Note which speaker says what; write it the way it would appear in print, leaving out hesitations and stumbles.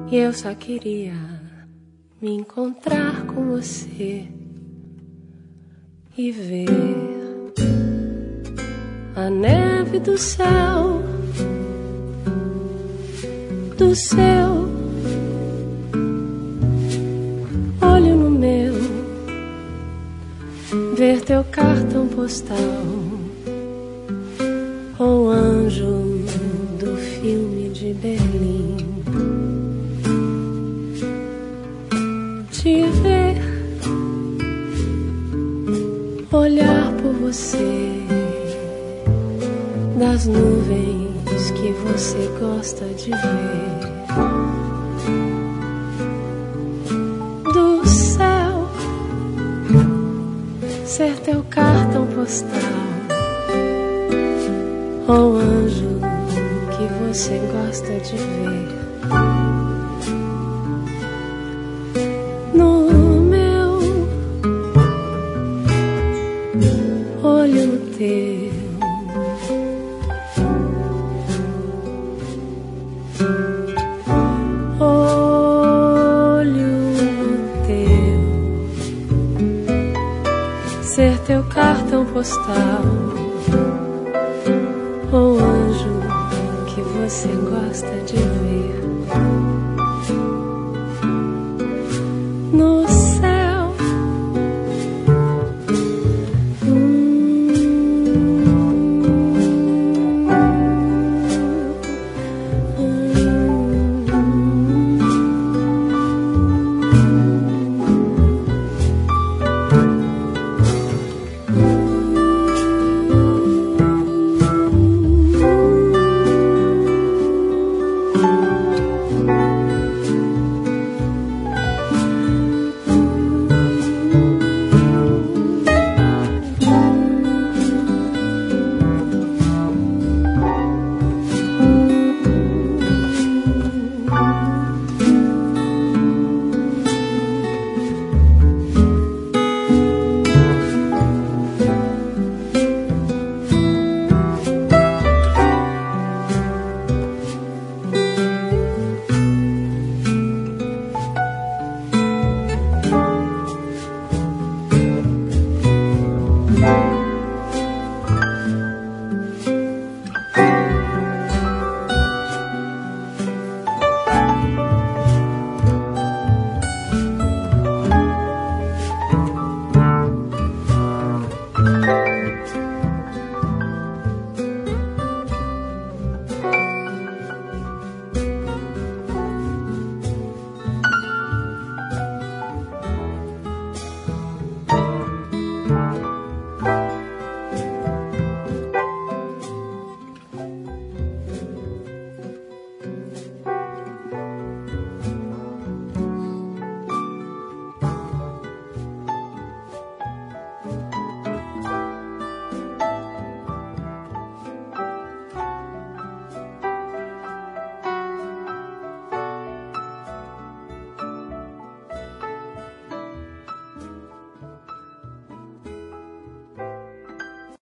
Speaker 1: E eu só queria me encontrar com você e ver a neve do céu, do seu olho no meu, ver teu cartão postal ou anjo do filme de Berlim. Te ver, olhar por você, das nuvens que você gosta de ver, do céu, ser teu cartão postal, ou anjo que você gosta de ver. No meu olho no teu, olho no teu, ser teu cartão postal, ou anjo que você gosta de ver.